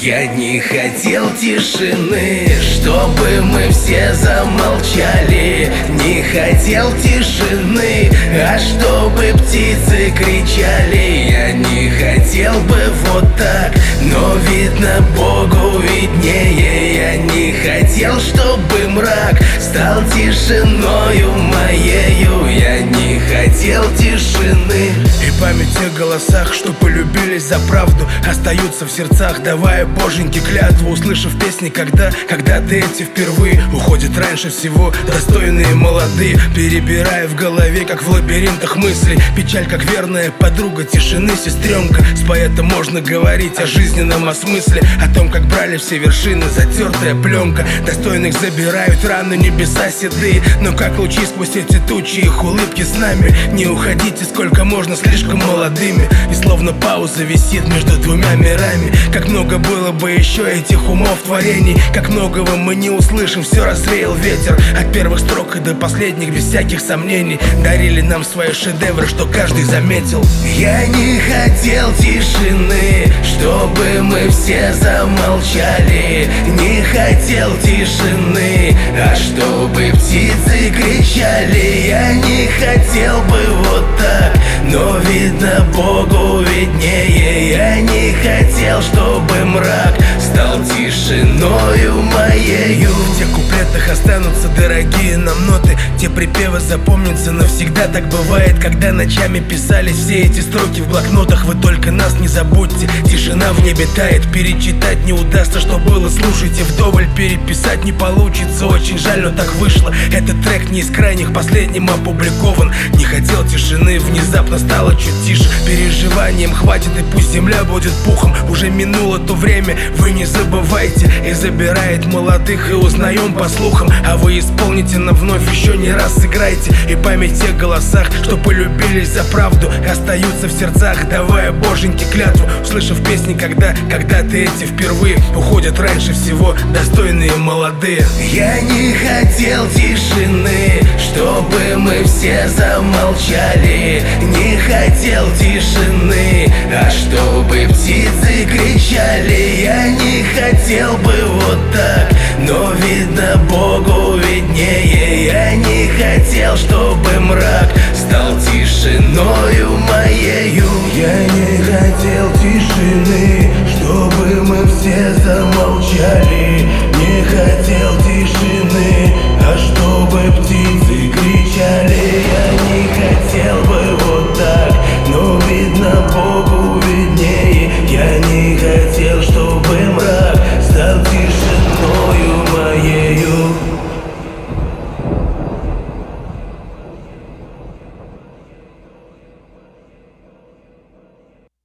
Я не хотел тишины, чтобы мы все замолчали. Не хотел тишины, а чтобы птицы кричали. Я не хотел бы вот так, но видно Богу виднее. Я не хотел, чтобы мрак стал тишиною моею. Я не хотел тишины. И память о голосах, что полюбились за правду, остаются в сердцах, давая боженьке клятву. Услышав песни, когда-то эти впервые уходят раньше всего достойные молодые. Перебирая в голове, как в лабиринтах мыслей, печаль, как верная подруга тишины, сестренка. С поэтом можно говорить о жизненном осмысле, о том, как брали все вершины, затертая пленка. Достойных забирают раны небеса седые, но как лучи сквозь эти тучи, их улыбки с нами. Не уходите, сколько можно, слишком молодыми. И словно пауза висит между двумя мирами. Как много было бы еще этих умов творений, как многого мы не услышим, все развеял ветер. От первых строк и до последних, без всяких сомнений, дарили нам свои шедевры, что каждый заметил. Я не хотел тишины, чтобы мы все замолчали. Не хотел тишины, а чтобы птицы кричали. Я не хотел бы вот так, но видно Богу виднее. Я не хотел, чтобы мрак стал тишиною моею. В тех куплетах останутся дорогие нам ноты, те припевы запомнятся навсегда. Так бывает, когда ночами писались все эти строки в блокнотах. Вы только нас не забудьте, тишина в небе тает. Перечитать не удастся, что было, слушайте вдоволь. Переписать не получится, очень жаль, но так вышло. Этот трек не из крайних, последним опубликован. Не хотел тишины, внезапно стало чуть тише. Переживанием хватит, и пусть земля будет пухом. Уже минуло то время, вы не забывайте. И забирает молодых, и узнаем по слухам. А вы исполните нам вновь, еще не раз сыграйте. И память о тех голосах, что полюбились за правду, остаются в сердцах, давая боженьке клятву. Услышав песни, когда-то эти впервые уходят раньше всего достойные молодые. Я не хотел тишины, чтобы мы все замолчали. Не хотел тишины, а чтобы птицы кричали. Я не хотел бы вот так, но видно Богу виднее. Я не хотел, чтобы мрак стал тишиною моею. Я не хотел тишины, чтобы мы все замолчали. Не хотел